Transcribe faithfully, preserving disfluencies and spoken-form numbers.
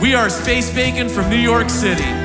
We are Space Bacon from New York City.